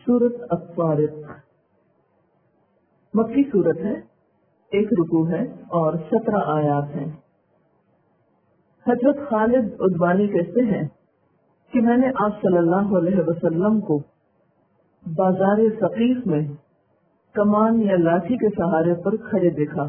सूरत अत्तारिक मक्की सूरत है, 1 रुकू है और 17 आयात हैं। हजरत खालिद उद्वानी कहते हैं कि मैंने आप सल्लल्लाहु अलैहि वसल्लम को बाजार सकीफ में कमान या लाठी के सहारे पर खड़े देखा।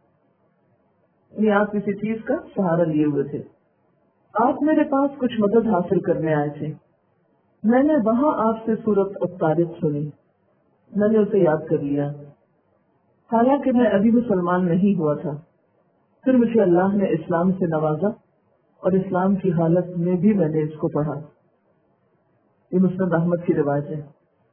ये आप किसी चीज का सहारा लिए हुए थे। आप मेरे पास कुछ मदद हासिल करने आए थे। मैंने वहां आपसे सूरत अत्तारिक सुनी। मैंने उसे याद कर लिया, हालांकि मैं अभी मुसलमान नहीं हुआ था। फिर मुझे अल्लाह ने इस्लाम से नवाजा और इस्लाम की हालत में भी मैंने इसको पढ़ा। ये मुस्लिम अहमद की रिवायत है।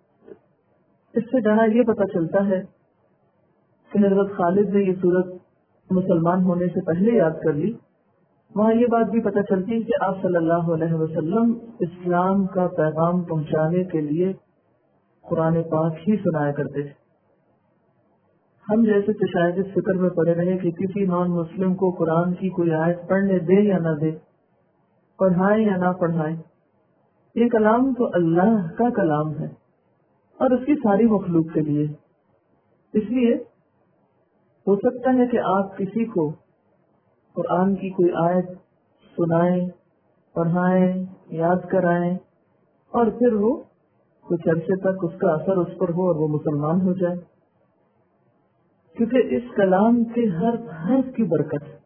इससे जहाँ ये पता चलता है कि हजरत खालिद ने ये सूरत मुसलमान होने से पहले याद कर ली, वहाँ ये बात भी पता चलती है कि आप सल्लल्लाहु अलैहि वसल्लम इस्लाम का पैगाम पहुंचाने के लिए कुरान पाक ही सुनाया करते थे। हम जैसे तो शायद इस फिक्र में पड़े रहे कि किसी नॉन मुस्लिम को कुरान की कोई आयत पढ़ने दे या न दे, पढ़ाए या ना पढ़ाए। ये कलाम तो अल्लाह का कलाम है और उसकी सारी मखलूक के लिए। इसलिए हो सकता है कि आप किसी को कुरान की कोई आयत सुनाएं, पढ़ाएं, याद कराएं और फिर वो कुछ अरसे तक उसका असर उस पर हो और वो मुसलमान हो जाए, क्योंकि इस कलाम के हर हर्फ की बरकत है।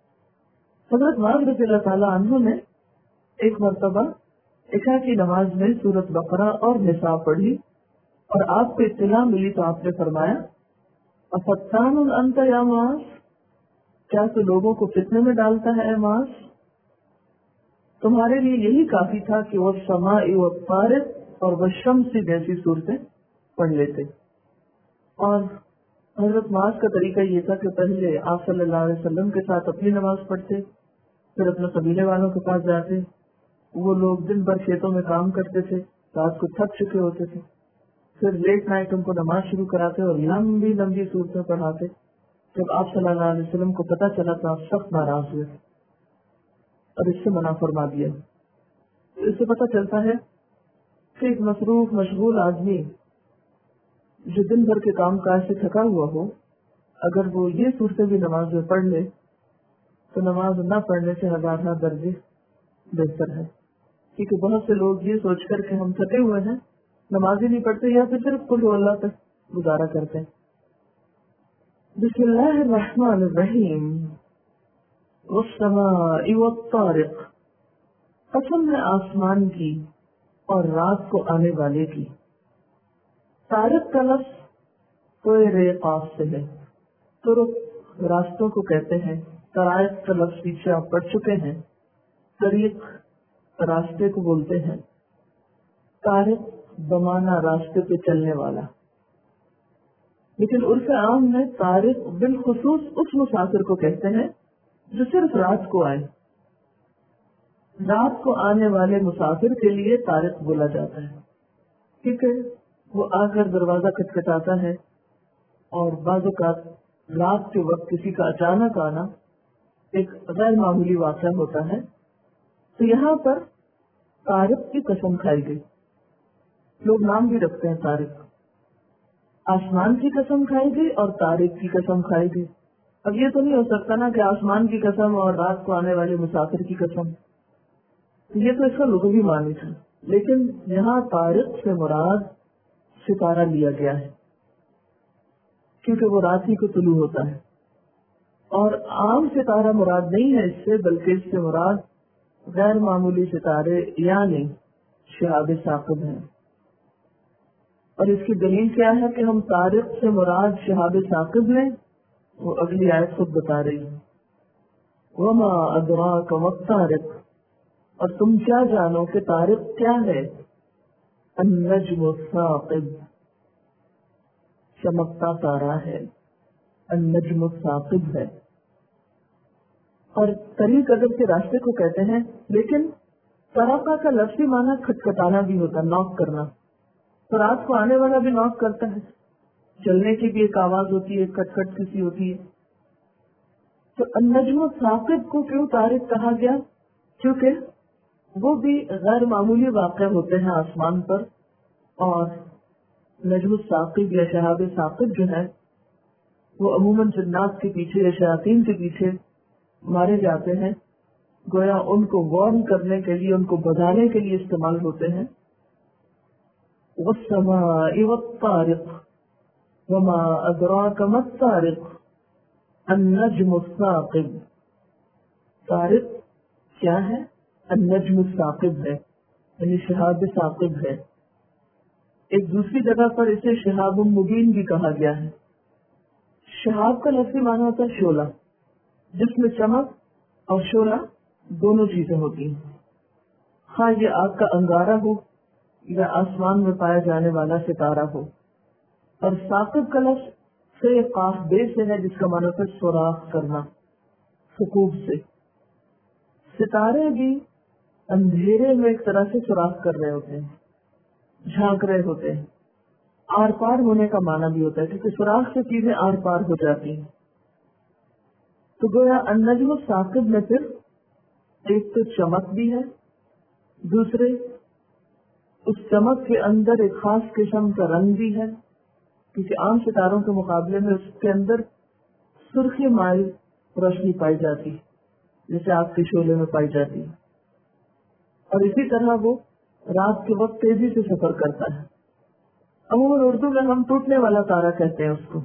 हज़रत मौद रज़ियल्लाहु ताला अन्हु ने एक मरतबा इशा की नमाज में सूरत बकरा और निसा पढ़ी और आपको इत्तिला मिली तो आपने फरमाया, अफ़त्तानुन अंत या मुआज़, क्या तो लोगों को फितने में डालता है मुआज़? तुम्हारे लिए यही काफी था कि वो समाई व तारिक और वशम्सी जैसी सूरतें पढ़ लेते। और हजरत मुआज़ का तरीका ये था कि पहले आप सल्लल्लाहु अलैहि वसल्लम के साथ अपनी नमाज पढ़ते, फिर अपने कबीले वालों के पास जाते। वो लोग दिन भर खेतों में काम करते थे, रात को थक चुके होते थे, फिर लेट नाइट उनको नमाज शुरू कराते और लंबी लंबी सूरतें पढ़ाते। जब आप सल्लल्लाहु अलैहि वसल्लम को पता चला तो आप सख्त नाराज हुए और इससे मना फरमा दिया। तो इससे पता चलता है कि एक मसरूफ मशगूल आदमी जो दिन भर के काम काज से थका हुआ हो, अगर वो ये सूरतें भी नमाज में पढ़ ले तो नमाज न पढ़ने से हज़ार दर्जे बेहतर है। क्योंकि बहुत से लोग ये सोचकर के हम थके हुए हैं नमाज ही नहीं पढ़ते या फिर सिर्फ कुल अल्लाह तक गुजारा करते हैं। बिस्मिल्लाहिर्रहमानिर्रहीम, वस्समाई वत्तारिक, कसम है आसमान की और रात को आने वाले की। तारिक का लफ्ज़ तोरे काफ से है। तुरुक रास्तों को कहते हैं। तराइक का लफ्ज़ पीछे आप पढ़ चुके हैं। तरीक रास्ते को बोलते हैं। तारिक बमाना रास्ते पे चलने वाला। लेकिन उर्फ़ आम में तारिक बिलखुसूस उस मुसाफिर को कहते हैं जो सिर्फ रात को आए। रात को आने वाले मुसाफिर के लिए तारिक बोला जाता है, क्योंकि वो आकर दरवाजा खटखटाता है और बाज़ औक़ात रात के वक्त किसी का अचानक आना एक गैर मामूली वाक़या होता है। तो यहाँ पर तारिक की कसम खाई गई। लोग नाम भी रखते हैं तारिक। आसमान की कसम खाई गई और तारिक की कसम खाई गई। अब ये तो नहीं हो सकता ना कि आसमान की कसम और रात को आने वाले मुसाफिर की कसम। ये तो इसका लुग़वी मानी था। लेकिन यहाँ तारिक से मुराद सितारा लिया गया है, क्योंकि वो रात ही को तुलू होता है। और आम सितारा मुराद नहीं है इससे, बल्कि इससे मुराद गैर मामूली सितारे यानी शिहाब साक़िब हैं। और इसकी दलील क्या है कि हम तारिक से मुराद शिहाब साक़िब लें? वो अगली आयत खुद बता रही है, वमा अदराक वत्तारिक, और तुम क्या जानो कि तारिक क्या है? अन्नज्मु साक़िब, चमकता तारा है। अन्नज्मु साक़िब है। और तरीक अदब के रास्ते को कहते हैं, लेकिन तराका का लफ्ज़ी माना खटखटाना भी होता, नॉक करना। तो रात को आने वाला भी नॉक करता है, चलने की भी एक आवाज होती है, खटखट किसी होती है। तो अन्नज्मु साक़िब को क्यों तारिक कहा गया? क्योंकि वो भी गैर मामूली वाक़या होते हैं आसमान पर, और نجم الثاقب یا شہاب ثاقب جو ہے وہ عموماً جنات کے پیچھے یا شیاطین کے پیچھے مارے جاتے ہیں، گویا ان کو وارن کرنے کے لیے، ان کو بھگانے کے لیے استعمال ہوتے ہیں۔ والسماء والطارق وما ادراک ما الطارق النجم الثاقب۔ طارق کیا ہے؟ النجم الثاقب ہے، یعنی شہاب ثاقب ہے۔ ایک دوسری جگہ پر اسے شہاب مبین بھی کہا گیا ہے۔ شہاب کا لفظی معنی ہوتا ہے شعلہ، جس میں چمک اور شعلہ دونوں چیزیں ہوتی ہیں، خواہ یہ آگ کا انگارہ ہو یا آسمان میں پایا جانے والا ستارہ ہو۔ اور ثاقب کا لفظ سے قاف بے سے ہے، جس کا معنی ہوتا ہے سوراخ کرنا، ثقوب سے۔ ستارے بھی اندھیرے میں ایک طرح سے سوراخ کر رہے ہوتے ہیں، جھانک رہے ہوتے ہیں۔ آر پار ہونے کا معنی بھی ہوتا ہے، کیونکہ سوراخ سے چیزیں آر پار ہو جاتی ہیں۔ تو گویا النجم الثاقب میں پھر ایک تو چمک بھی ہے، دوسرے اس چمک کے اندر ایک خاص قسم کا رنگ بھی ہے، کیونکہ عام ستاروں کے مقابلے میں اس کے اندر سرخی مائل روشنی پائی جاتی، جیسے آگ کے شعلے میں پائی جاتی، اور اسی طرح وہ رات کے وقت تیزی سے سفر کرتا ہے۔ عموماً اردو میں ہم ٹوٹنے والا تارا کہتے ہیں اس کو،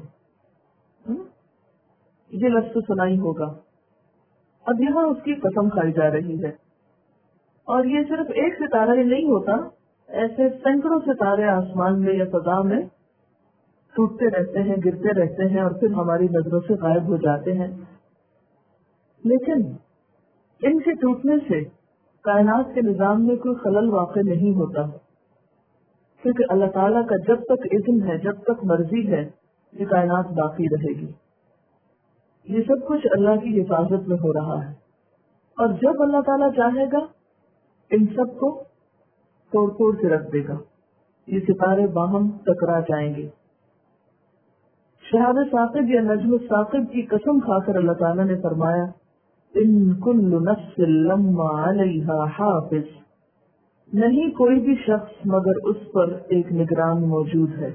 یہ لفظ تو سنا ہی ہوگا۔ اب یہاں اس کی قسم کھائی جا رہی ہے، اور یہ صرف ایک ستارہ ہی نہیں ہوتا، ایسے سینکڑوں ستارے آسمان میں یا فضا میں ٹوٹتے رہتے ہیں، گرتے رہتے ہیں، اور پھر ہماری نظروں سے غائب ہو جاتے ہیں۔ لیکن ان کے ٹوٹنے سے کائنات کے نظام میں کوئی خلل واقع نہیں ہوتا، کیونکہ اللہ تعالیٰ کا جب تک اذن ہے، جب تک مرضی ہے، یہ کائنات باقی رہے گی۔ یہ سب کچھ اللہ کی حفاظت میں ہو رہا ہے، اور جب اللہ تعالیٰ چاہے گا ان سب کو توڑ توڑ کے رکھ دے گا، یہ ستارے باہم ٹکرا جائیں گے۔ شہاب ثاقب یا نجم الثاقب کی قسم کھا کر اللہ تعالیٰ نے فرمایا ان کل نفس لما علیہا حافظ، نہیں کوئی بھی شخص مگر اس پر ایک نگران موجود ہے۔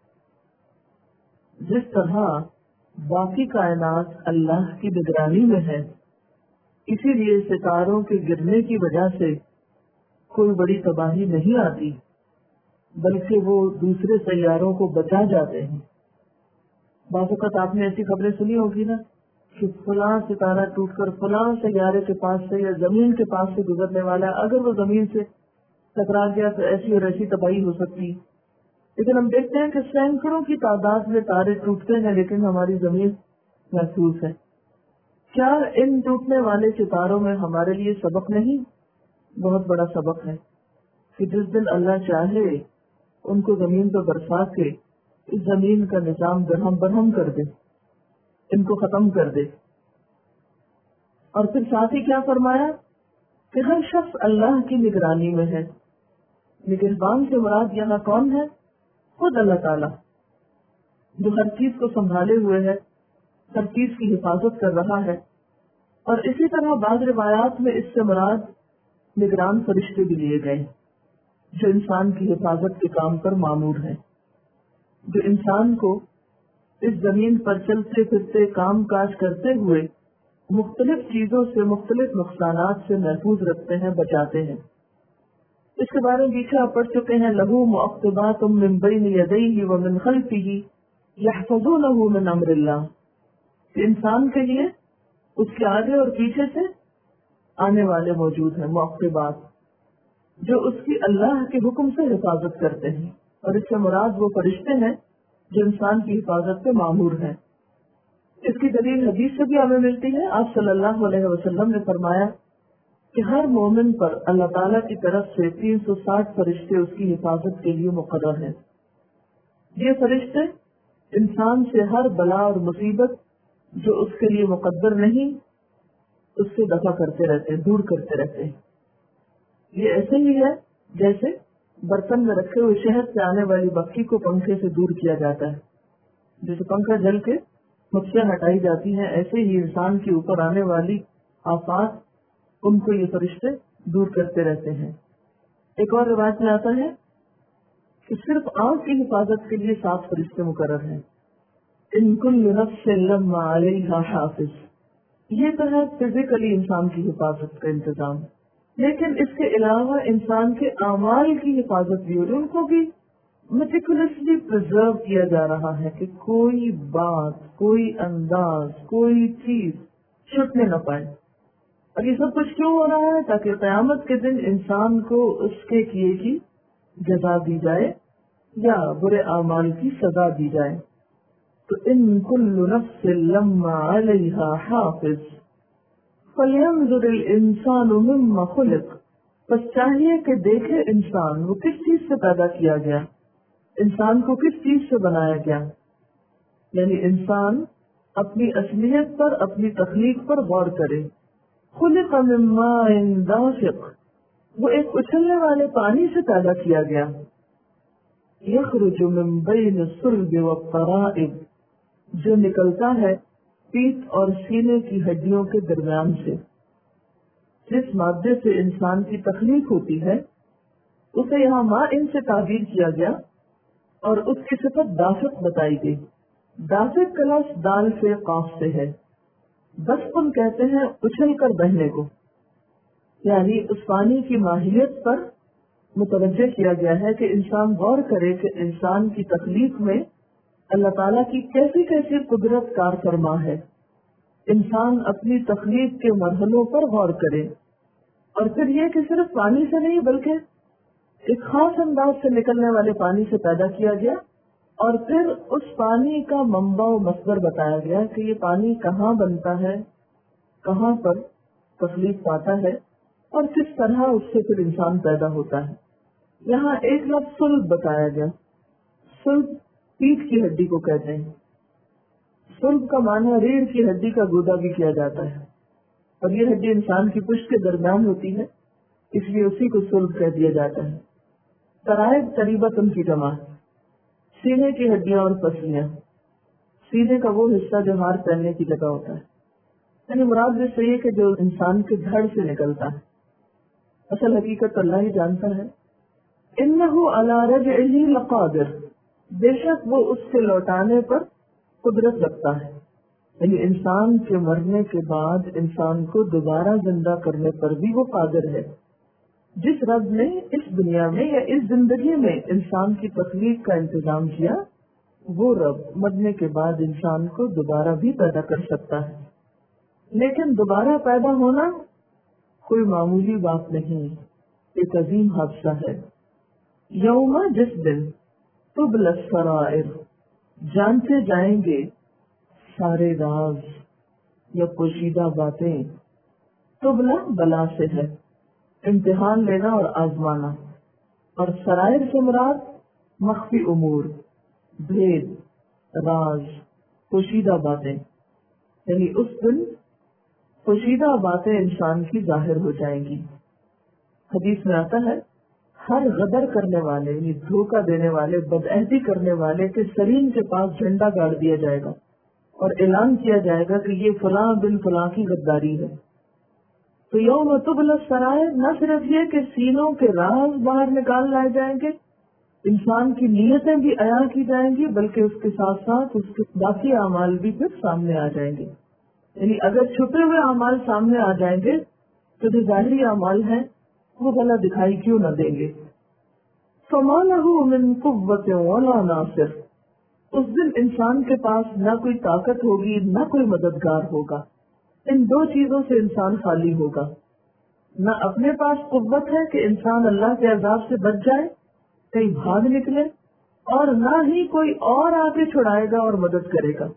جس طرح باقی کائنات اللہ کی نگرانی میں ہے، اسی لیے ستاروں کے گرنے کی وجہ سے کوئی بڑی تباہی نہیں آتی، بلکہ وہ دوسرے سیاروں کو بچا جاتے ہیں۔ بعض اوقات آپ نے ایسی خبریں سنی ہوگی نا کہ فلاں ستارہ ٹوٹ کر فلاں سیارے کے پاس سے یا زمین کے پاس سے گزرنے والا ہے، اگر وہ زمین سے ٹکرا گیا تو ایسی اور ایسی تباہی ہو سکتی۔ لیکن ہم دیکھتے ہیں کہ سینکڑوں کی تعداد میں تارے ٹوٹتے ہیں، لیکن ہماری زمین محفوظ ہے۔ کیا ان ٹوٹنے والے ستاروں میں ہمارے لیے سبق نہیں؟ بہت بڑا سبق ہے کہ جس دن اللہ چاہے ان کو زمین پر برسا کے اس زمین کا نظام درہم برہم کر دے، ان کو ختم کر دے۔ اور پھر ساتھ ہی کیا فرمایا کہ ہر شخص اللہ کی نگرانی میں ہے۔ نگہبان سے مراد یہاں کون ہے؟ خود اللہ تعالیٰ، جو ہر چیز کو سنبھالے ہوئے ہے، ہر چیز کی حفاظت کر رہا ہے۔ اور اسی طرح بعض روایات میں اس سے مراد نگران فرشتے بھی لیے گئے، جو انسان کی حفاظت کے کام پر مامور ہیں، جو انسان کو اس زمین پر چلتے پھرتے کام کاج کرتے ہوئے مختلف چیزوں سے، مختلف نقصانات سے محفوظ رکھتے ہیں، بچاتے ہیں۔ اس کے بارے میں پیچھے آپ پڑھ چکے ہیں، لہو معقبات من بین یدیہ ومن خلفہ یحفظونہ من امر اللہ، کہ انسان کے لیے اس کے آگے اور پیچھے سے آنے والے موجود ہیں، معقبات، جو اس کی اللہ کے حکم سے حفاظت کرتے ہیں۔ اور اس سے مراد وہ فرشتے ہیں جو انسان کی حفاظت پہ مامور ہیں۔ اس کی دلیل حدیث سے بھی ہمیں ملتی ہے۔ آپ صلی اللہ علیہ وسلم نے فرمایا کہ ہر مومن پر اللہ تعالیٰ کی طرف سے 360 فرشتے اس کی حفاظت کے لیے مقرر ہیں۔ یہ فرشتے انسان سے ہر بلا اور مصیبت جو اس کے لیے مقدر نہیں، اس سے دفع کرتے رہتے ہیں، دور کرتے رہتے ہیں۔ یہ ایسے ہی ہے جیسے برتن میں رکھے ہوئے شہد سے آنے والی مکھی کو پنکھے سے دور کیا جاتا ہے، جیسے پنکھا جل کے مکھیاں ہٹائی جاتی ہیں، ایسے ہی انسان کے اوپر آنے والی آفات ان کو یہ فرشتے دور کرتے رہتے ہیں۔ ایک اور روایت میں آتا ہے کہ صرف آنکھ کی حفاظت کے لیے 7 فرشتے مقرر ہیں. ان کل نفس لما علیہا حافظ. یہ تو ہے فزیکلی انسان کی حفاظت کا انتظام، لیکن اس کے علاوہ انسان کے اعمال کی حفاظت بھی ہو رہی، ان کو بھی میٹیکولسلی پرزرو کیا جا رہا ہے کہ کوئی بات، کوئی انداز، کوئی چیز چھٹنے نہ پائے. اور یہ سب کچھ کیوں ہو رہا ہے؟ تاکہ قیامت کے دن انسان کو اس کے کیے کی جزا دی جائے یا برے اعمال کی سزا دی جائے. تو ان کل نفس لما علیہا حافظ فلینظر الانسان مما خلق. بس چاہیے کہ دیکھے انسان وہ کس چیز سے پیدا کیا گیا، انسان کو کس چیز سے بنایا گیا. یعنی انسان اپنی اصلیت پر، اپنی تخلیق پر غور کرے. خلق من ماء دافق. وہ ایک اچھلنے والے پانی سے پیدا کیا گیا. یخرج من بین الصلب والترائب. جو نکلتا ہے پیٹ اور سینے کی ہڈیوں کے درمیان سے. جس مادے سے انسان کی تخلیق ہوتی ہے اسے یہاں ماء ان سے تعبیر کیا گیا اور اس کی صفت دافق بتائی گئی. دافق کا لفظ دال سے قاف سے ہے. دفقن کہتے ہیں اچھل کر بہنے کو، یعنی اس پانی کی ماہیت پر متوجہ کیا گیا ہے کہ انسان غور کرے کہ انسان کی تخلیق میں اللہ تعالیٰ کی کیسی کیسی قدرت کار فرما ہے. انسان اپنی تخلیق کے مرحلوں پر غور کرے، اور پھر یہ کہ صرف پانی سے نہیں بلکہ ایک خاص انداز سے نکلنے والے پانی سے پیدا کیا گیا، اور پھر اس پانی کا منبع و مصدر بتایا گیا کہ یہ پانی کہاں بنتا ہے، کہاں پر تخلیق پاتا ہے، اور کس طرح اس سے پھر انسان پیدا ہوتا ہے. یہاں ایک لفظ صلب بتایا گیا. صلب پیٹھ کی ہڈی کو کہتے ہیں. صلب کا معنی ریڑھ کی ہڈی کا گودا بھی کیا جاتا ہے، اور یہ ہڈی انسان کی پشت کے درمیان ہوتی ہے، اس لیے اسی کو صلب کہہ دیا جاتا ہے. ترائب قریبت ان کی جمع. سینے کی ہڈیاں اور پسلیاں. سینے کا وہ حصہ جو ہار پہننے کی جگہ ہوتا ہے، یعنی مراد اس سے یہ کہ جو انسان کے دھڑ سے نکلتا ہے. اصل حقیقت اللہ ہی جانتا ہے. انہ علی رجعہ لقادر. بے شک وہ اس کے لوٹانے پر قدرت رکھتا ہے. یعنی انسان کے مرنے کے بعد انسان کو دوبارہ زندہ کرنے پر بھی وہ قادر ہے. جس رب نے اس دنیا میں یا اس زندگی میں انسان کی تخلیق کا انتظام کیا، وہ رب مرنے کے بعد انسان کو دوبارہ بھی پیدا کر سکتا ہے. لیکن دوبارہ پیدا ہونا کوئی معمولی بات نہیں، ایک عظیم حادثہ ہے. یوم، جس دن تبلی السرائر، جانتے جائیں گے سارے راز یا پوشیدہ باتیں. تبلا بلا سے ہے، امتحان لینا اور آزمانا، اور سرائر سے مراد مخفی امور، بھید، راز، پوشیدہ باتیں. یعنی اس دن پوشیدہ باتیں انسان کی ظاہر ہو جائیں گی. حدیث میں آتا ہے ہر غدر کرنے والے، یعنی دھوکہ دینے والے، بدعہدی کرنے والے کے سرین کے پاس جھنڈا گاڑ دیا جائے گا اور اعلان کیا جائے گا کہ یہ فلاں بن فلاں کی غداری ہے. تو یوم تبلی السرائر نہ صرف یہ کہ سینوں کے راز باہر نکال لائے جائیں گے، انسان کی نیتیں بھی عیاں کی جائیں گی، بلکہ اس کے ساتھ ساتھ اس کے باقی اعمال بھی پھر سامنے آ جائیں گے. یعنی اگر چھپے ہوئے اعمال سامنے آ جائیں گے تو جو ظاہری اعمال ہیں وہ بھلا دکھائی کیوں نہ دیں گے. فما لہ من قوۃ ولا ناصر. اس دن انسان کے پاس نہ کوئی طاقت ہوگی نہ کوئی مددگار ہوگا. ان دو چیزوں سے انسان خالی ہوگا. نہ اپنے پاس قوت ہے کہ انسان اللہ کے عذاب سے بچ جائے، کہیں بھاگ نکلے، اور نہ ہی کوئی اور آ کے چھڑائے گا اور مدد کرے گا.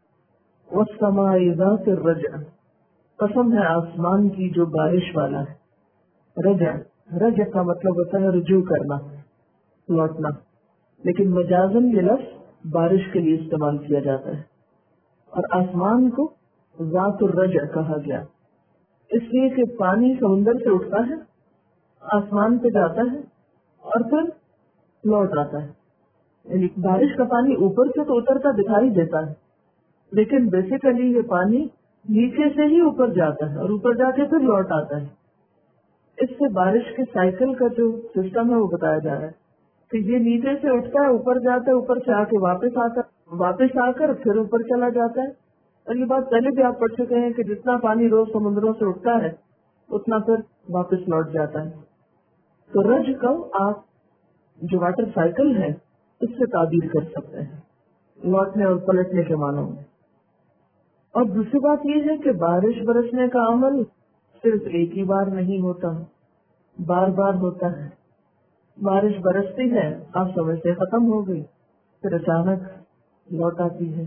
والسماء ذات الرجع. قسم ہے آسمان کی جو بارش والا ہے. رجع، رجع کا مطلب ہوتا ہے رجوع کرنا، لوٹنا، لیکن مجازن یہ لفظ بارش کے لیے استعمال کیا جاتا ہے. اور آسمان کو ذات الرجع کہا گیا اس لیے کہ پانی سمندر سے اٹھتا ہے، آسمان پہ جاتا ہے اور پھر لوٹ آتا ہے. یعنی بارش کا پانی اوپر سے تو اترتا دکھائی دیتا ہے، لیکن بیسیکلی یہ پانی نیچے سے ہی اوپر جاتا ہے اور اوپر جا کے پھر لوٹ آتا ہے. اس سے بارش کے سائیکل کا جو سسٹم ہے وہ بتایا جا رہا ہے کہ یہ نیچے سے اٹھتا ہے، اوپر جاتا ہے، اوپر سے آ کے واپس آ کر پھر اوپر چلا جاتا ہے. اور یہ بات پہلے بھی آپ پڑھ چکے ہیں کہ جتنا پانی روز سمندروں سے اٹھتا ہے اتنا پھر واپس لوٹ جاتا ہے. تو رج کو آپ جو واٹر سائیکل ہے اس سے تعبیر کر سکتے ہیں، لوٹنے اور پلٹنے کے معنوں میں. اور دوسری بات یہ ہے کہ بارش برسنے کا عمل صرف ایک ہی بار نہیں ہوتا، بار بار ہوتا ہے. بارش برستی ہے، آپ سمجھتے ختم ہو گئی، پھر اچانک لوٹ آتی ہے،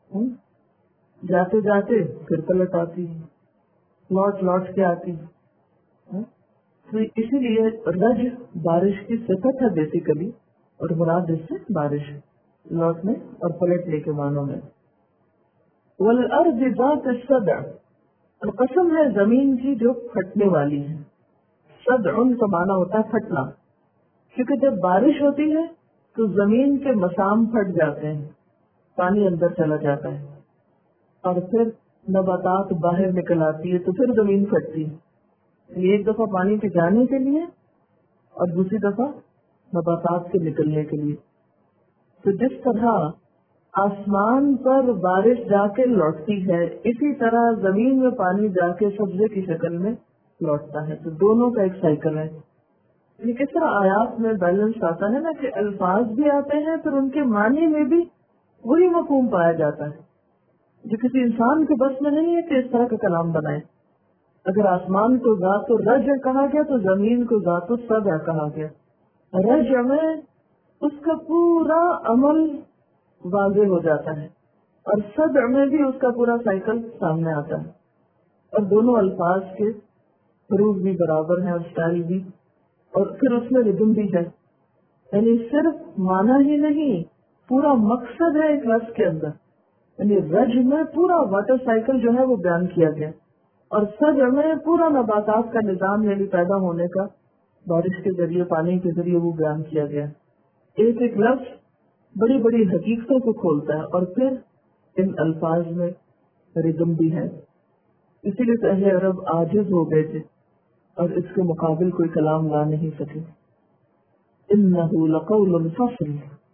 جاتے جاتے پھر پلٹ آتی ہے، لوٹ کے آتی ہے. تو اسی لیے رج بارش کی صفت ہے بیسیکلی، اور مراد اس سے بارش لوٹنے اور پلٹنے کے معنوں میں. والارض ذات الصدع، اور قسم ہے زمین کی جو پھٹنے والی ہے. صدع کا معنی ہوتا ہے پھٹنا، کیونکہ جب بارش ہوتی ہے تو زمین کے مسام پھٹ جاتے ہیں، پانی اندر چلا جاتا ہے اور پھر نباتات باہر نکل آتی ہے، تو پھر زمین پھٹتی ہے. ایک دفعہ پانی کے جانے کے لیے اور دوسری دفعہ نباتات کے نکلنے کے لیے. تو جس طرح آسمان پر بارش جا کے لوٹتی ہے، اسی طرح زمین میں پانی جا کے سبزے کی شکل میں لوٹتا ہے. تو دونوں کا ایک سائیکل ہے. یہ کس طرح آیات میں بیلنس آتا ہے نا، کہ الفاظ بھی آتے ہیں پھر ان کے معنی میں بھی وہی مفہوم پایا جاتا ہے، جو کسی انسان کے بس میں نہیں ہے کہ اس طرح کا کلام بنائے. اگر آسمان کو ذات رج کہا گیا تو زمین کو ذات صدع کہا گیا. رج میں اس کا پورا عمل واضح ہو جاتا ہے اور صدع میں بھی اس کا پورا سائیکل سامنے آتا ہے. اور دونوں الفاظ کے حروف بھی برابر ہیں اور اسٹائل بھی، اور پھر اس میں ردم بھی ہے. یعنی صرف معنی ہی نہیں، پورا مقصد ہے ایک لفظ کے اندر. یعنی رج میں پورا واٹر سائیکل جو ہے وہ بیان کیا گیا، اور صدع میں پورا نباتات کا نظام یعنی پیدا ہونے کا بارش کے ذریعے، پانی کے ذریعے وہ بیان کیا گیا. ایک ایک لفظ بڑی بڑی حقیقتوں کو کھولتا ہے، اور پھر ان الفاظ میں ردم بھی ہے. اسی لیے تو اہل عرب عاجز ہو گئے تھے اور اس کے مقابل کوئی کلام لا نہیں سکے. انہ لقول فصل.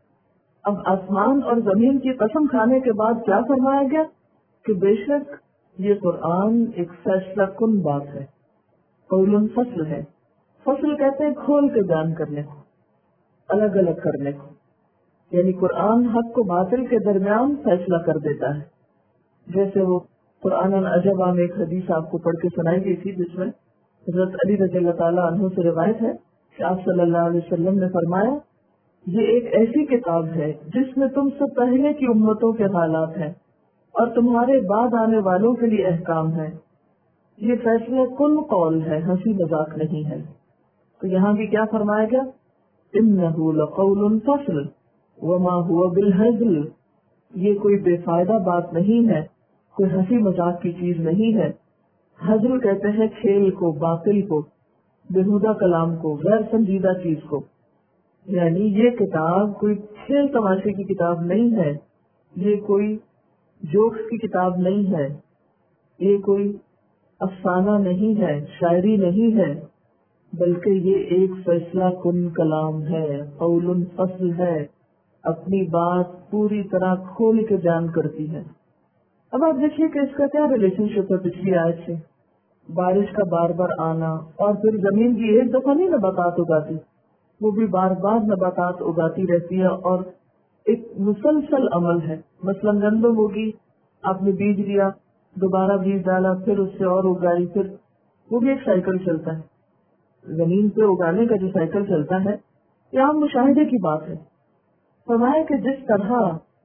اب آسمان اور زمین کی قسم کھانے کے بعد کیا فرمایا گیا کہ بے شک یہ قرآن ایک فیصلہ کن بات ہے. قول فصل ہے. فصل کہتے ہیں کھول کے بیان کرنے کو، الگ الگ کرنے کو. یعنی قرآن حق کو باطل کے درمیان فیصلہ کر دیتا ہے. جیسے وہ قرآن العجبہ میں ایک حدیث آپ کو پڑھ کے سنائی گئی تھی، جس میں حضرت علی رضی اللہ تعالیٰ عنہ سے روایت ہے کہ آپ صلی اللہ علیہ وسلم نے فرمایا، یہ ایک ایسی کتاب ہے جس میں تم سے پہلے کی امتوں کے حالات ہیں اور تمہارے بعد آنے والوں کے لیے احکام ہے. یہ فیصلہ کن قول ہے، ہنسی مذاق نہیں ہے. تو یہاں بھی کیا فرمایا گیا؟ انہ لقول فصل وما هو بالہزل. یہ کوئی بے فائدہ بات نہیں ہے، کوئی ہنسی مذاق کی چیز نہیں ہے. ہزل کہتے ہیں کھیل کو، باطل کو، بےہودہ کلام کو، غیر سنجیدہ چیز کو. یعنی یہ کتاب کوئی کھیل تماشے کی کتاب نہیں ہے، یہ کوئی جوکس کی کتاب نہیں ہے، یہ کوئی افسانہ نہیں ہے، شاعری نہیں ہے، بلکہ یہ ایک فیصلہ کن کلام ہے، قول فصل ہے، اپنی بات پوری طرح کھول کے بیان کرتی ہے. اب آپ دیکھیے کہ اس کا کیا ریلیشن شپ ہے پچھلی آیت سے. بارش کا بار بار آنا، اور پھر زمین کی ایک دفعہ نہیں نباتات اگاتی، وہ بھی بار بار نباتات اگاتی رہتی ہے، اور ایک مسلسل عمل ہے. مثلا گندم ہوگی، آپ نے بیج لیا، دوبارہ بیج ڈالا، پھر اس سے اور اگائی، پھر وہ بھی ایک سائیکل چلتا ہے. زمین پہ اگانے کا جو سائیکل چلتا ہے یہ عام مشاہدے کی بات ہے. فرمایا کہ جس طرح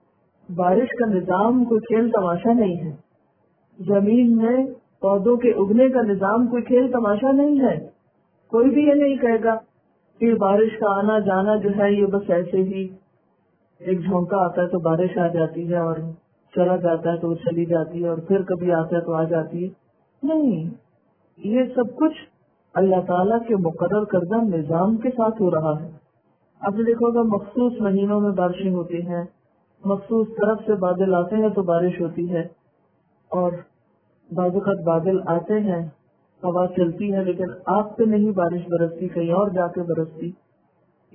بارش کا نظام کوئی کھیل تماشا نہیں ہے، زمین میں پودوں کے اگنے کا نظام کوئی کھیل تماشا نہیں ہے. کوئی بھی یہ نہیں کہے گا کہ بارش کا آنا جانا جو ہے یہ بس ایسے ہی ایک جھونکا آتا ہے تو بارش آ جاتی ہے، اور چلا جاتا ہے تو وہ چلی جاتی ہے، اور پھر کبھی آتا ہے تو آ جاتی ہے. نہیں، یہ سب کچھ اللہ تعالیٰ کے مقرر کردہ نظام کے ساتھ ہو رہا ہے. آپ نے دیکھا ہوگا مخصوص مہینوں میں بارشیں ہوتی ہیں، مخصوص طرف سے بادل آتے ہیں تو بارش ہوتی ہے، اور بعض اوقات بادل آتے ہیں، ہوا چلتی ہے، لیکن آپ پہ نہیں بارش برستی، کہیں اور جا کے برستی.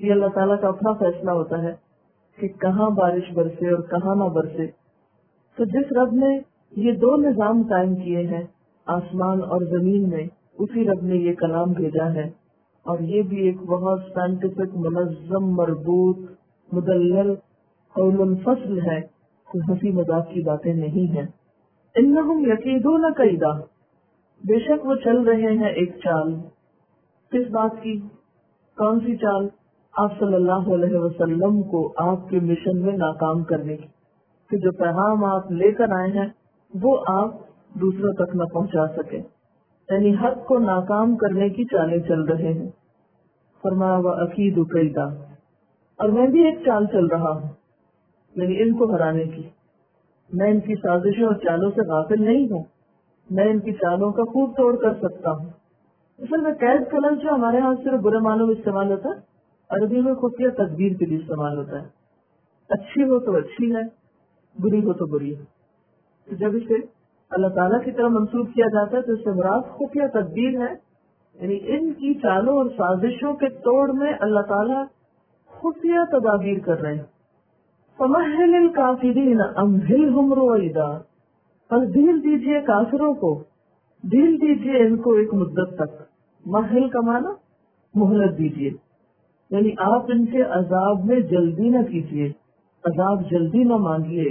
یہ اللہ تعالیٰ کا اپنا فیصلہ ہوتا ہے کہ کہاں بارش برسے اور کہاں نہ برسے. تو جس رب نے یہ دو نظام قائم کیے ہیں آسمان اور زمین میں، اسی رب نے یہ کلام بھیجا ہے، اور یہ بھی ایک بہت سائنٹیفک، منظم، مربوط، مدلل قول الفصل ہے، کوئی ہنسی مذاق کی باتیں نہیں ہیں. انہم یکیدون کیدا، بے شک وہ چل رہے ہیں ایک چال. کس بات کی؟ کون سی چال؟ آپ صلی اللہ علیہ وسلم کو آپ کے مشن میں ناکام کرنے کی، کہ جو پیغام آپ لے کر آئے ہیں وہ آپ دوسروں تک نہ پہنچا سکے، یعنی حق کو ناکام کرنے کی چالیں چل رہے ہیں. فرمایا وَأَكِيدُ كَيْدًا، اور میں بھی ایک چال چل رہا ہوں، یعنی ان کو ہرانے کی. میں ان کی سازشوں اور چالوں سے غافل نہیں ہوں، میں ان کی چالوں کا خوب توڑ کر سکتا ہوں. اصل میں قید کا لفظ جو ہمارے ہاں صرف برے معنوں میں استعمال ہوتا ہے، عربی میں خفیہ تدبیر کے لیے استعمال ہوتا ہے. اچھی ہو تو اچھی ہے، بری ہو تو بری ہے. تو جب اسے اللہ تعالیٰ کی طرف منسوخ کیا جاتا ہے تو اس سے مراد خفیہ تدبیر ہے، یعنی ان کی چالوں اور سازشوں کے توڑ میں اللہ تعالیٰ خفیہ تدابیر کر رہے ہیں. فَمَهِّلِ الْكَافِرِينَ أَمْهِلْهُمْ رُوَيْدًا، پس ڈھیل دیجئے کافروں کو، ڈھیل دیجئے ان کو ایک مدت تک. مہل کا معنی مہلت دیجئے، یعنی آپ ان کے عذاب میں جلدی نہ کیجئے، عذاب جلدی نہ مانگیے،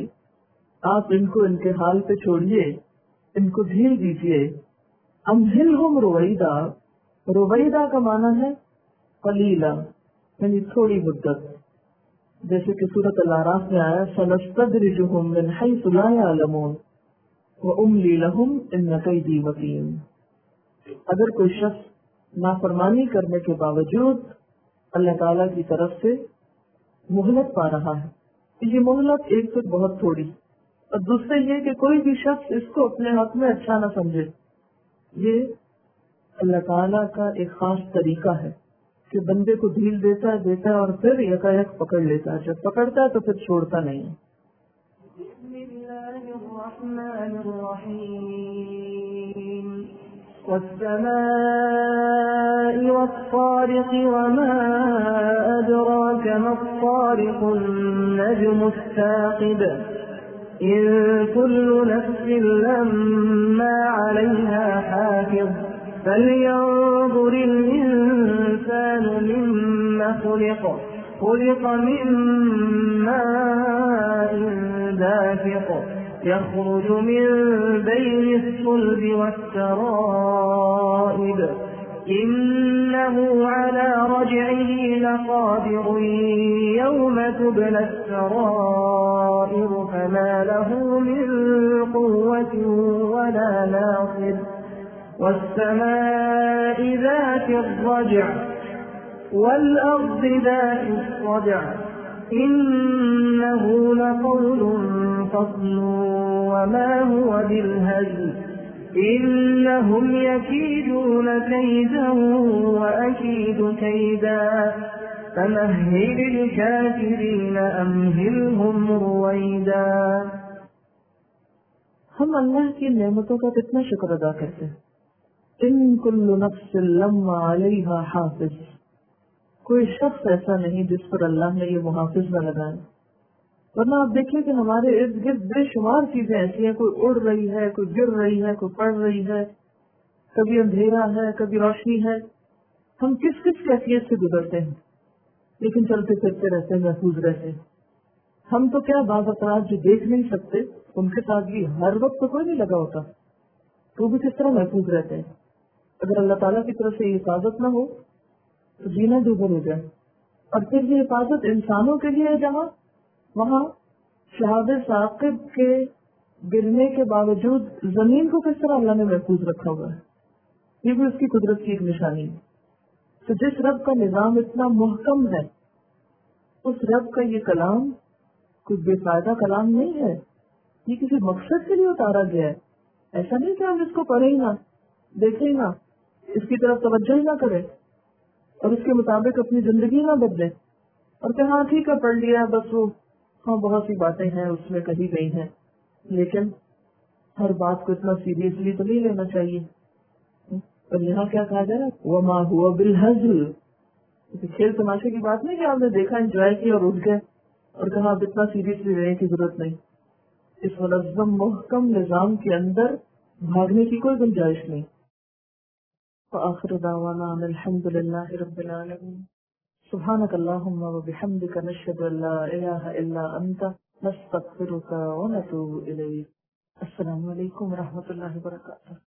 آپ ان کو ان کے حال پہ چھوڑیے، ان کو ڈھیل دیجئے. امہلہم رویدا، رویدا کا معنی ہے قلیلا، یعنی تھوڑی مدت. جیسے کہ سورۃ الاعراف میں آیا سنستدرجہم من حیث لا یعلمون واملی لہم ان کیدی متین. اگر کوئی شخص نافرمانی کرنے کے باوجود اللہ تعالیٰ کی طرف سے مہلت پا رہا ہے، یہ مہلت ایک تو بہت تھوڑی، اور دوسرے یہ کہ کوئی بھی شخص اس کو اپنے حق میں اچھا نہ سمجھے. یہ اللہ تعالیٰ کا ایک خاص طریقہ ہے کہ بندے کو ڈھیل دیتا ہے اور پھر یکایک پکڑ لیتا ہے. جب پکڑتا ہے تو پھر چھوڑتا نہیں. بسم اللہ الرحمن الرحیم والسماء والطارق وما أدراك ما الطارق النجم الثاقب إن كل نفس لما عليها حافظ فلينظر الإنسان مما خلق من ماء دافق يخرج من بين الصلب والترائب إنه على رجعه لقادر يوم تبلى السرائر فما له من قوة ولا ناصر والسماء ذات الرجع والأرض ذات الصدع إنه لقول فصل وما هو بالهزل إنهم يكيدون كيدا وأكيد كيدا فمهل الكافرين أمهلهم رويدا. ہم اللہ کی نعمتوں کا کتنا شکر ادا کرتے ہیں. ان کل نفس لما علیہا حافظ، کوئی شخص ایسا نہیں جس پر اللہ نے یہ محافظ نہ لگائے. ورنہ آپ دیکھیں کہ ہمارے ارد گرد بے شمار چیزیں ایسی ہیں، کوئی اڑ رہی ہے، کوئی گر رہی ہے، کوئی پڑ رہی ہے، کبھی اندھیرا ہے، کبھی روشنی ہے. ہم کس کس کیفیت سے گزرتے ہیں، لیکن چلتے پھرتے رہتے ہیں، محفوظ رہتے ہیں. ہم تو کیا بعض افراد جو دیکھ نہیں سکتے ان کے ساتھ بھی ہر وقت تو کوئی نہیں لگا ہوتا، تو بھی کس طرح محفوظ رہتے ہیں. اگر اللہ تعالیٰ کی طرف سے یہ حفاظت نہ ہو تو جینا دوبر ہو جائے. اور پھر یہ حفاظت انسانوں کے لیے ہے جہاں وہاں شہاب ثاقب کے گرنے کے باوجود زمین کو کس طرح اللہ نے محفوظ رکھا ہوا ہے، یہ بھی اس کی قدرت کی ایک نشانی ہے. تو جس رب کا نظام اتنا محکم ہے، اس رب کا یہ کلام کوئی بے فائدہ کلام نہیں ہے، یہ کسی مقصد کے لیے اتارا گیا ہے. ایسا نہیں کہ ہم اس کو پڑھیں ہی نہ، دیکھیں ہی نہ، اس کی طرف توجہ ہی نہ کریں اور اس کے مطابق اپنی زندگی نہ بدلیں اور کہ ہاں ٹھیک ہے پڑھ لیا بس، وہ ہاں بہت سی باتیں ہیں اس میں کہی گئی ہیں، لیکن ہر بات کو اتنا سیریسلی تو نہیں لینا چاہیے. اور یہاں کیا کہا جائے وما هو بالهزل، کھیل تماشے کی بات نہیں کہ آپ نے دیکھا، انجوائے کیا اور اٹھ گئے اور کہا اب اتنا سیریسلی رہنے کی ضرورت نہیں. اس منظم محکم نظام کے اندر بھاگنے کی کوئی گنجائش نہیں. وآخر دعوانا ان الحمد للہ رب العالمین. سبحانک اللہم وبحمدک نشہد ان لا الہ الا انت نستغفرک ونتوب الیک. السلام علیکم ورحمۃ اللہ وبرکاتہ.